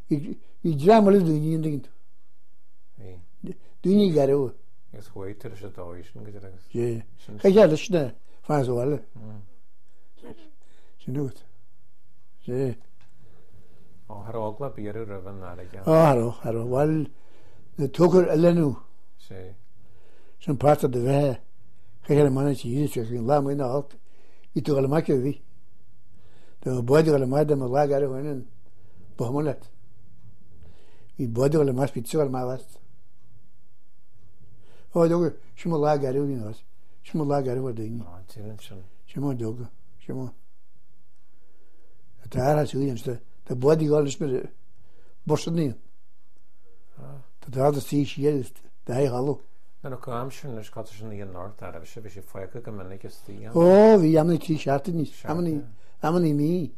I dramol duine dingint. Duine garo. Is waiter is het ooit een gedreven. Ja. Ga je snel van zo alle. Genoeg. Ja. Oh, haar ook wel bier ervan naar ik. Haro. Wel de toker allenu. Zee. Zo'n part of de weg. Ga je mannetje hier zeggen, laat me in de halt. Je toch allemaal wie. De boy allemaal de maar garo en bohmolet. Die boy allemaal spitsen allemaal was. Oh, doge, shmola garo in was. Shmola garo wordt ding. Ah, tillensjon. Shmo doge. Shmo. Daar had je eens de body alles met borsten. Dat had het zie je is daar hallo. Dan ook amschen is gaat er in Noord daar hebben ze feuke kan ik eens die. Oh, wie am niet t-shirt niet. Amani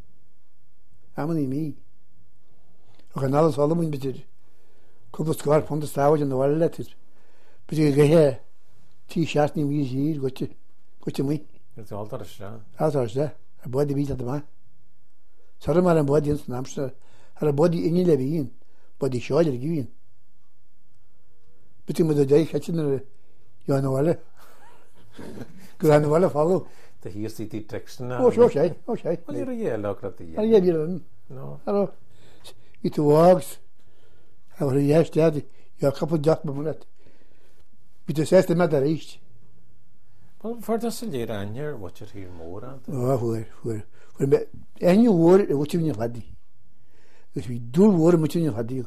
me. Och en alles allemaal moet beter. Kom het schaar van de stouw in de wallet is. Beter ge t-shirt niet meer hier goedje mooi. Het is altijd zo. Altijd zo. Een body beat dat maar. Sarı maran body in namsta. Hala body inile biin. Body şöyle gibi. Bütün bu da kaçınır. Yani valla. Güven valla follow. De hier zit die teksten. Okay. Wat is er lokrat die? Ja, bir. No. Hallo. It works. Our yaştadı. Ya kapı jakmamulat. Bir de seste med där ist. Well, for das lite här what you hear more on. Voor en je woord wat je niet had. Dus wie doel woord moet je niet had.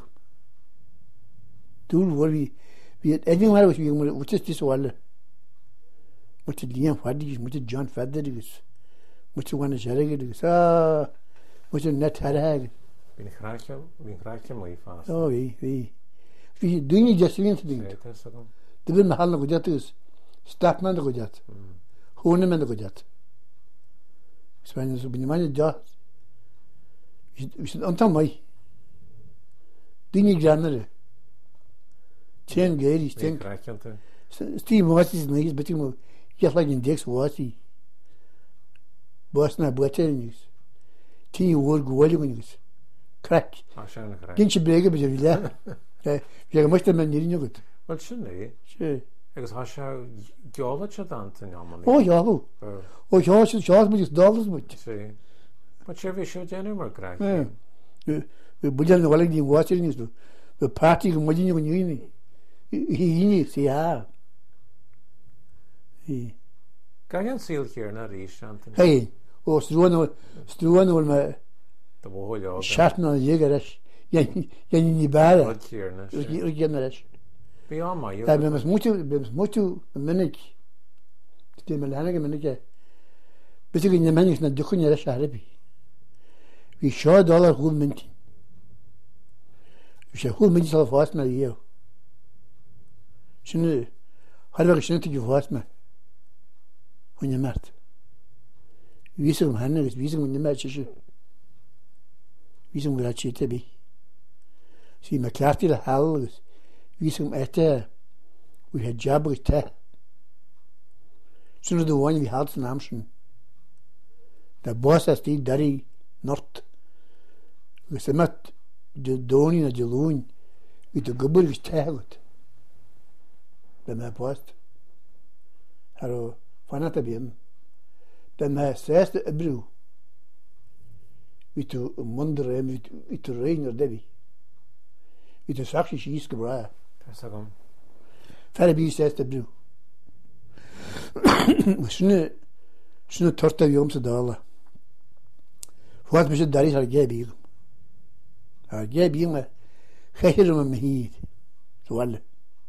Doel woord wie het enige maar wat is dit wel. Moet je Liam Faddy, moet je John Faddy is. Moet je wanneer zeggen is. Moet je net hebben. Ben graag je mooi vast. Oh, wie doe je just weer te doen. De wil me halen goed dat is. Stap man goed dat. Hoe nemen goed dat. Spanje zo ben je maar ja. Is het ontam mij. Dingen granere. Ten geri sten. Steve was is niet beter maar je laat in Dex was hij. Bosna Botenis. Tien woord gewollig. Crack. Ging je breken bij de je moest er men niet goed. Wat is nee? Ik was haar geologie dan te nemen. Oh ja. Oh ja, je moet je dollars moet. Zie. Wat je weer je nummer krijgt. We budden wel die water niet zo. We party moet je niet. Hier zie ja. Kan je een ziel hier naar Riesland? Hey, struwen maar. De boel Schatna jegeres. Ja niet baren. Wat hier ne? Jegeres. Ja, maar je. We moeten een minute. Die melhanige minute. Beter in de mensen naar de kunje shahrebi. We show dollar goed mint. We show goed mint zal vast naar je. Şunu halbuki şunu tiki vast maar. Hoe je maakt. Wisum hannes wisum in de match. Wisum wil je te zie me klaart die hal. Wisum ete. We had jabber te. Şunu de one we had namschen. De boss is die dari nort. We semat de doni na jelun. We de gubber is tegut. De me post. Haro fanata biem. De me seste ebru. We to mondre we to reiner debi. We to sakshi is gebra. Sagam. Farabi seste ebru. Şunu torta yomsa dağla. Fuat bir şey daris harcayabilirim. Harcayabilirim. Hayırım mehid. Sualle.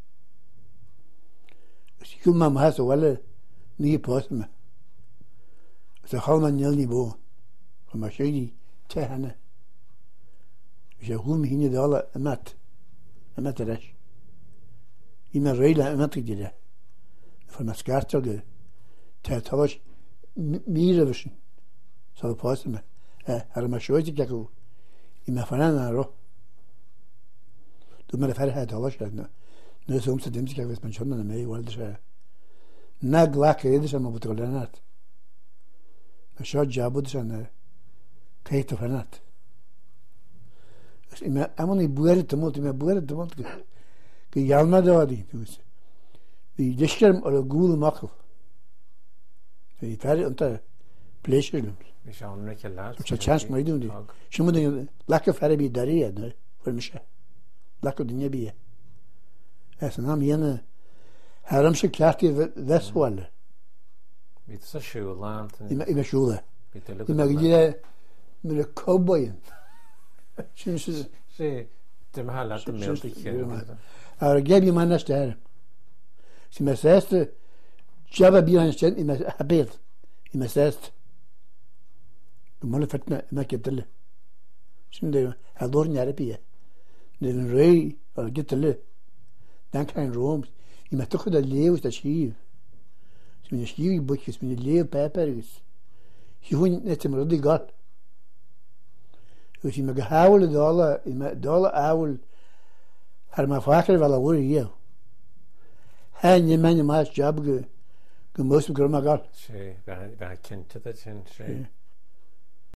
Şükürma mahas sualle. Niye pasma. Sahalman yelni bu. Ama şeydi tehane. Şahum hine dağla emat. Emat eraş. İmen reyla emat gidile. Formaskartölge. Tehtaş mirevişin. Sağ pasma. Har şöyle ki İme falan aro. Du mer ferha talaş yani. Ne somsa demiş ki ben şondan mey valde şey. Naglak edis ama bu tolanat. Aşağı cabud sana. Kayıt fanat. Amon I buer tumult, I buer tumult. Ge Jalma dadi, dus. Die diskerm or a ghoul makkel. Die very unter pleasure. Vi schauen nicht laat. Så chans mig doen die. Så må den lekker færre bi daria, ne? For mig. Lekker den jeg bi. Altså nam jene haram så klart I veswal. Vi så sjulant. I med sjule. I med gile med a cowboy. Synes det. Se, dem har laat det mere ikke. Og gav jeg mig næste her. Så med sæste jabba bi han sten I med habet. I med sæste. Du må fatna ma kedle. Şimdi hador nyarbiye. Den rei og gedle. Dan kan rom. I ma tøkhda lev sta shiv. Şimdi shiv bukis min lev paperis. Hivun netem rodi gal. Og şimdi gahawul dala awul har ma fakir wala wuri yo. Han yemen ma jab ge most grama gal. Se, ben kent det sen.